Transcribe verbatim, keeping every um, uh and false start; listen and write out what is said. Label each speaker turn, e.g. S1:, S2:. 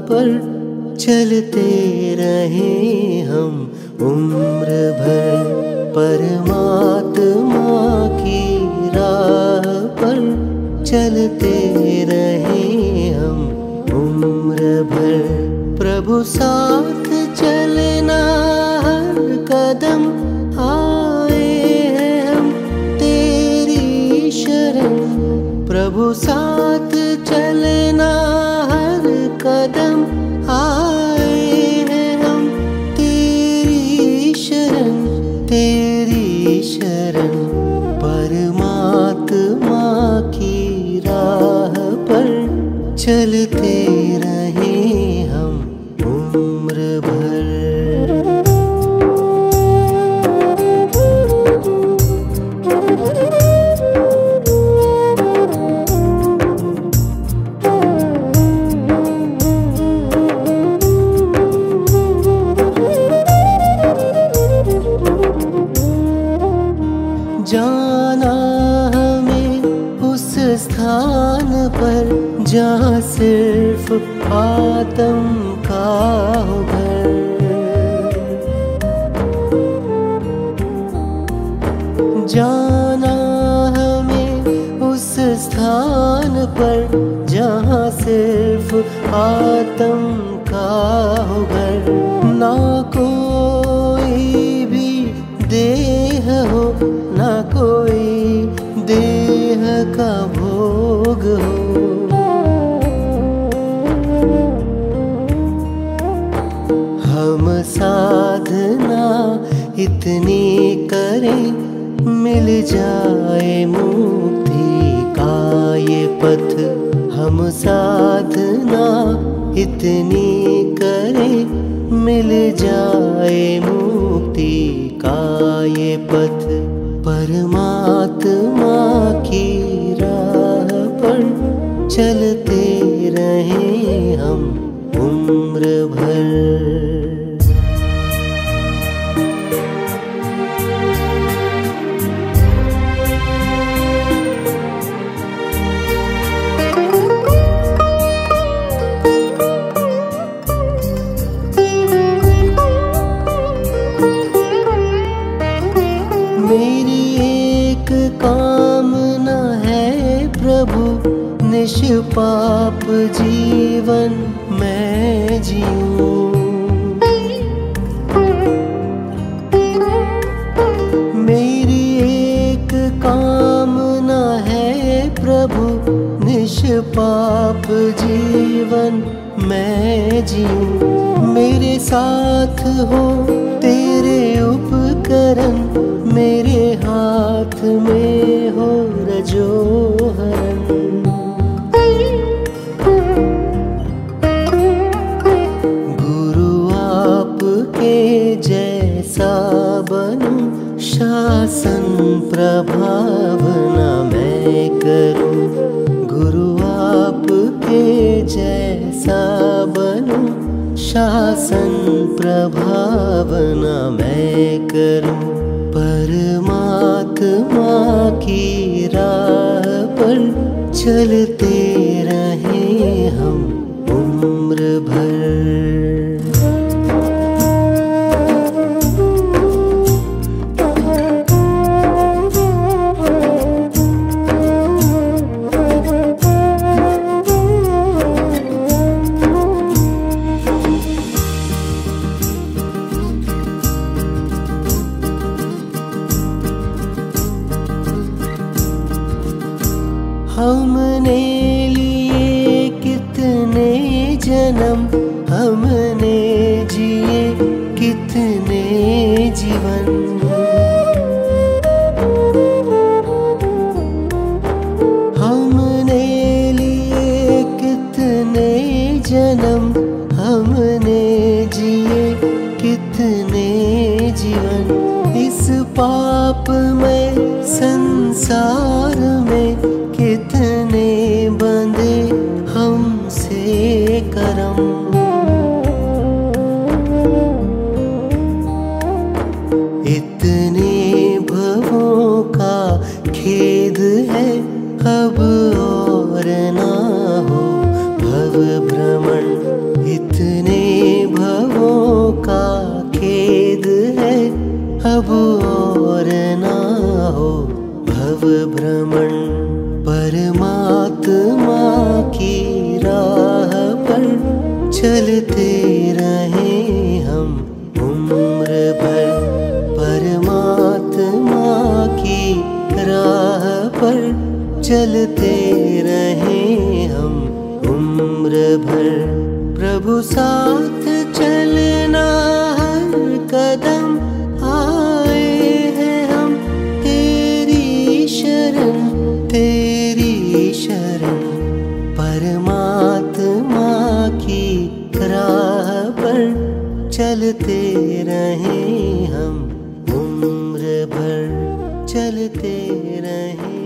S1: पर चलते रहे हम उम्र भर। परमात्मा की राह पर चलते रहे हम उम्र भर। प्रभु साथ चलना हर कदम आए हैं हम तेरी शरण। प्रभु साथ चलना हर कदम आए हैं हम तेरी शरण, तेरी शरण। परमात्मा की राह पर चलते रहे हम उम्र भर। जाना हमें उस स्थान पर जहाँ सिर्फ आत्म का हो घर। जाना हमें उस स्थान पर जहाँ सिर्फ आत्म का हो घर। ना कोई भी देह हो, ना कोई देह का भोग हो। हम साधना इतनी करें मिल जाए मुक्ति का ये पथ। हम साधना इतनी करें मिल जाए मुक्ति का ये पथ। परमात्मा की राह पर चलते रहे हम उम्र भर। मेरी एक कामना है प्रभु, निष्पाप जीवन मैं जीऊं। मेरी एक कामना है प्रभु, निष्पाप जीवन मैं जीऊं। मेरे साथ हो तेरे उपकरण, मेरे हाथ में हो रजोहरण। गुरु आपके जैसा बनूं, शासन प्रभावना मैं करूं। गुरु आपके जैसा बनूं, शासन प्रभावना मैं करूं। परमात्मा की राह पर चलते रहे हम उम्र भर। हमने लिए कितने जन्म, हमने जिए कितने जीवन। हमने लिए कितने जन्म, हमने जिए कितने जीवन। इस पाप में संसार में कितने बंधे हमसे करम। इतने भवों का खेद है अब और ना हो भव भ्रमण। अब और ना हो भव भ्रमण। परमात्मा की राह पर चलते रहें हम उम्र भर। परमात्मा की राह पर चलते रहें हम उम्र भर। प्रभु साथ चलना हर कदम आए हैं हम तेरी शरण तेरी शरण। परमात्मा की राह पर चलते रहें हम उम्र भर चलते रहें।